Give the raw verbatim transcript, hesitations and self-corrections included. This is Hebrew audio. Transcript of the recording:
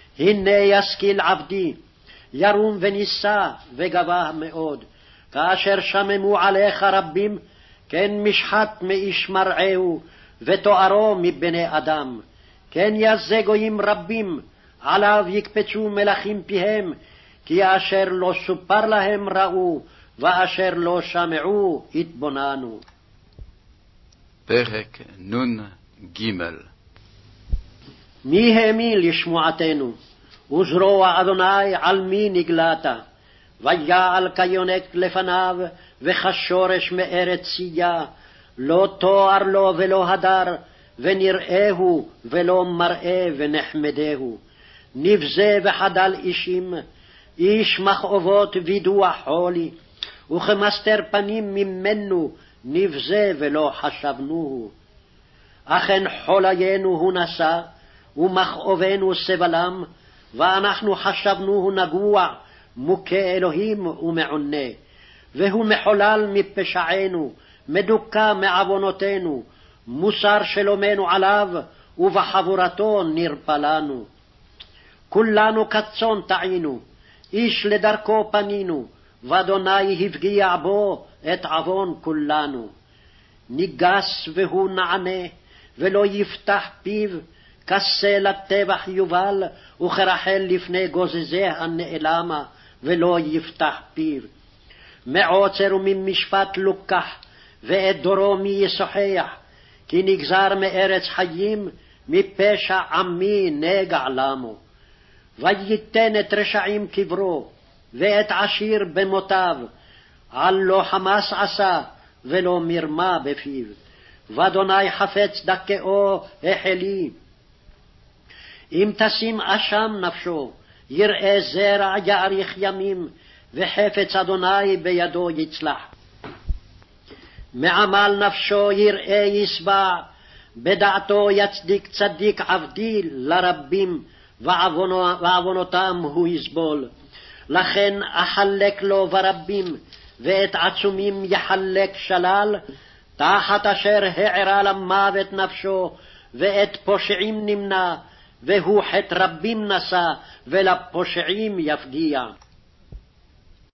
הנה ישכיל עבדי, ירום ונישא וגבה מאוד, כאשר שממו עליך רבים, כן משחת מאיש מרעהו, ותוארו מבני אדם. כן יזה גויים רבים, עליו יקפצו מלכים פיהם, כי אשר לא סופר להם ראו, ואשר לא שמעו התבוננו. פרק נון ג'. מי האמין לשמועתנו, וזרוע אדוני על מי נגלת? ויעל כיונק לפניו, וכשורש מארץ צייה, לא תואר לו ולא הדר, ונראהו ולא מראה ונחמדהו. נבזה וחדל אישים, איש מכאובות וידוע חולי, וכמסתר פנים ממנו נבזה ולא חשבנוהו. אכן חוליינו הוא נשא, ומכאובנו סבלם, ואנחנו חשבנוהו נגוע, מוכה אלוהים ומעונה. והוא מחולל מפשענו, מדוכא מעוונותינו, מוסר שלומנו עליו, ובחבורתו נרפלנו. כולנו כצאן טעינו, איש לדרכו פנינו, ואדוני הפגיע בו את עוון כולנו. ניגס והוא נענה, ולא יפתח פיו, כסה לטבח יובל, וכרחל לפני גוזזי הנעלמה, ולא יפתח פיו. מעוצר וממשפט לוקח, ואת דורו מי ישוחח, כי נגזר מארץ חיים, מפשע עמי נגע למו. וייתן את רשעים קברו, ואת עשיר במותיו, על לא חמס עשה, ולא מרמה בפיו. ואדוני חפץ דכאו החלי. אם תשים אשם נפשו, יראה זרע יאריך ימים, וחפץ אדוני בידו יצלח. מעמל נפשו יראה ישבע, בדעתו יצדיק צדיק עבדי לרבים, ועוונותם הוא יסבול. לכן אחלק לו ברבים, ואת עצומים יחלק שלל, תחת אשר הערה למוות נפשו, ואת פושעים נמנע, והוא חטא רבים נשא, ולפושעים יפגיע.